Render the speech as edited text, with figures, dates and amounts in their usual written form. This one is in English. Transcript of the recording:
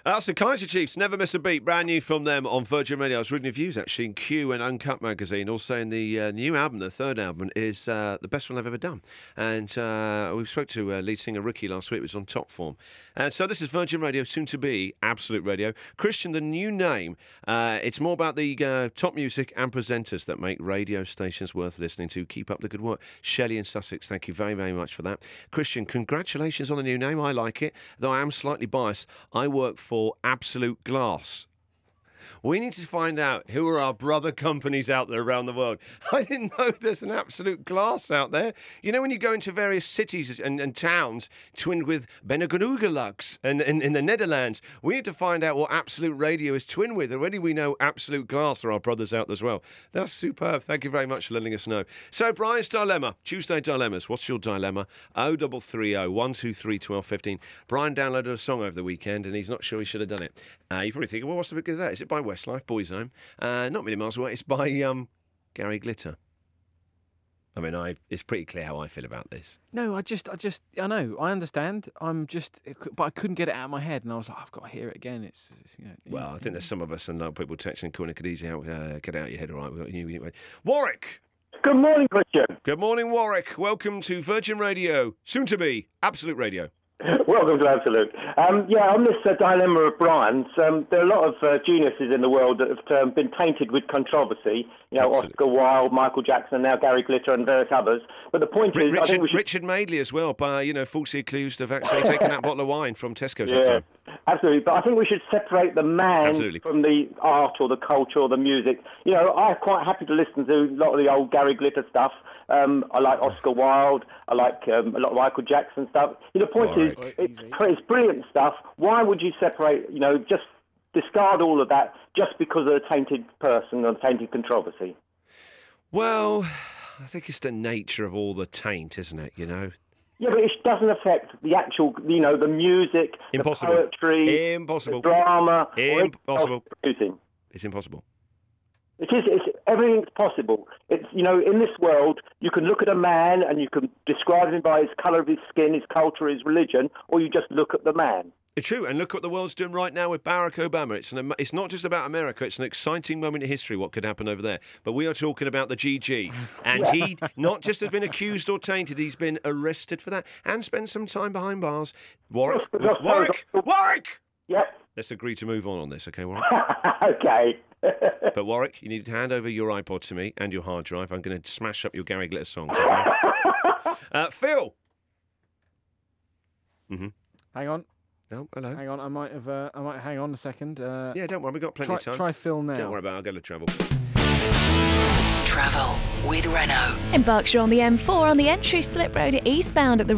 That's the Kaiser Chiefs, Never Miss a Beat, brand new from them on Virgin Radio. I was reading reviews actually in Q and Uncut magazine, all saying the new album, the third album, is the best one they've ever done. And we spoke to lead singer Ricky last week, it was on top form. And so this is Virgin Radio, soon to be Absolute Radio. Christian, the new name, it's more about the top music and presenters that make radio stations worth listening to. Keep up the good work. Shelley in Sussex, thank you very, very much for that. Christian, congratulations on the new name, I like it, though I am slightly biased. I work for Absolute Glass. We need to find out who are our brother companies out there around the world. I didn't know there's an Absolute Glass out there. You know, when you go into various cities and towns twinned with Benelux and in the Netherlands, we need to find out what Absolute Radio is twinned with. Already we know Absolute Glass are our brothers out there as well. That's superb. Thank you very much for letting us know. So, Brian's Dilemma, Tuesday Dilemmas. What's your dilemma? 0330 123 1215. Brian downloaded a song over the weekend and he's not sure he should have done it. You're probably thinking, well, what's the big of that? Is it by Westlife, Boys Home? Not many miles away. It's by Gary Glitter. I mean, it's pretty clear how I feel about this. No, I know, I understand. But I couldn't get it out of my head, and I was like, I've got to hear it again. It's Well, I think there's some of us and a lot of people texting, calling it could easily get out of your head. All right, Warwick. Good morning, Christian. Good morning, Warwick. Welcome to Virgin Radio, soon to be Absolute Radio. Welcome to Absolute. On this dilemma of Brian's, there are a lot of geniuses in the world that have been tainted with controversy. You know, Absolutely. Oscar Wilde, Michael Jackson, now Gary Glitter, and various others. But the point is, I think we should... Richard Madeley as well, by falsely accused of actually taking that bottle of wine from Tesco's. Yeah, absolutely. But I think we should separate the man Absolutely. from the art or the culture or the music. You know, I'm quite happy to listen to a lot of the old Gary Glitter stuff. I like Oscar Wilde. I like a lot of Michael Jackson stuff. The point is, it's brilliant stuff. Why would you separate, just discard all of that just because of a tainted person or tainted controversy? Well, I think it's the nature of all the taint, isn't it, Yeah, but it doesn't affect the actual, the music, Impossible. the poetry, Impossible. the drama. Impossible. It's impossible. It is. Everything's possible. It's in this world, you can look at a man and you can describe him by his colour of his skin, his culture, his religion, or you just look at the man. It's true, and look what the world's doing right now with Barack Obama. It's not just about America, it's an exciting moment in history, what could happen over there. But we are talking about the GG. And he not just has been accused or tainted, he's been arrested for that and spent some time behind bars. Warwick! Yep. Let's agree to move on this, okay, Warwick? Okay. But Warwick, you need to hand over your iPod to me and your hard drive. I'm going to smash up your Gary Glitter songs, okay? Phil! Mm-hmm. Hang on. Oh, hello. Hang on, I might hang on a second. Yeah, don't worry, we've got plenty of time. Try Phil now. Don't worry about it, I'll go to travel. Travel with Renault. In Berkshire on the M4 on the entry slip road eastbound at the